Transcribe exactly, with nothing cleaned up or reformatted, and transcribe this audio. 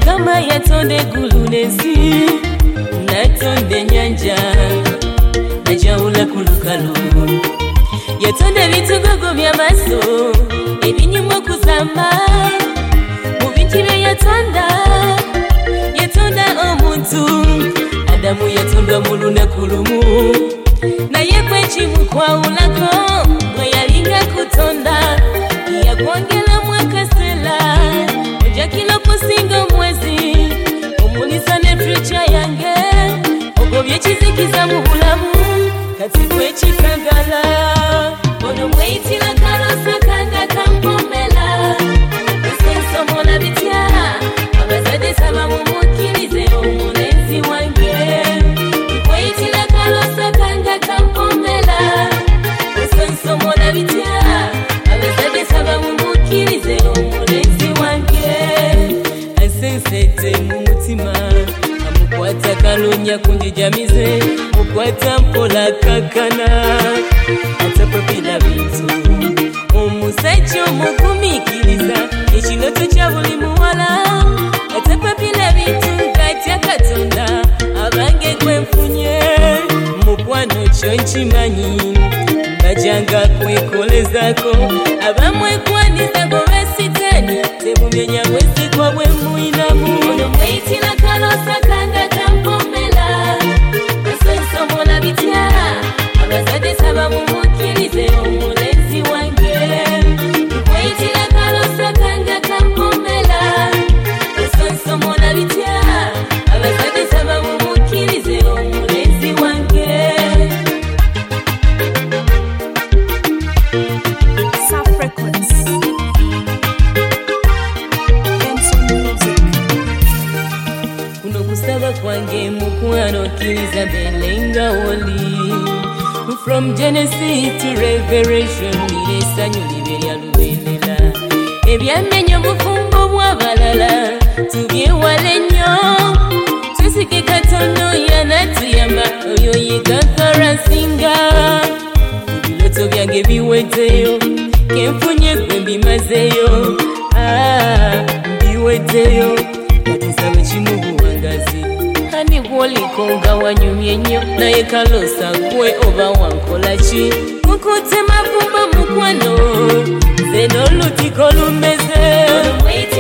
Mukama yatonde gulunesi natonde nyanja najawula kulukalo yatonde bitugogo byamaso ebinyumo kusamba mubinjire yatonda yatonda omuntu Adamu yatonda muluna kulumu naye kwechi mukwaulako mwayalinga kutonda yakwongela mwakasela oja kilo kusinga mwezi omulisa ne future yange ogobye kizikiza mu bulamu kati kwechi kagala ono mwitila kalosa kanga kampomela kusenso mona bitya abazade saba mumukilize omulenzi wange mwitila kalosa kanga kampomela kusenso mona bitya abazade saba mumukilize omulenzi wange asensete mu mutima amukwata kalonya kunjijamize mukwata mpola kakana atapapila bintu omusajja omugumikiriza ekinoto kya buli muwala atapapila bintu ngatya katonda abange kwenfunye mukwano kyo nkimanyi bajanga kwekolezako abamwekwaniza bobesiteni tebumenya bwesikwa bwe muinamu ono mwitila kalosa kanga kampomela kasenso mona bitya abazade saba mumukilize omulenzi wange mwitila kalosa kanga kampomela kasenso mona bitya abazade saba mumukilize omulenzi wange kwange mukwano kiliza belenga woli from Genesis to Revelation nilesanyu liberya lubelela ebyamenyo mufumbo bwabalala tubyewale nnyo tusike katono yanatuyamba oyo yekakarasinga ebiloto byange biweteyo kenfunye gwe mbimazeyo ah, biweteyo katisabe kimubuwangazi Hani woli konga wanyumye nnyo naye kalosa gwe oba wankola ki mukute mavumba mukwano zeno lutiko lumeze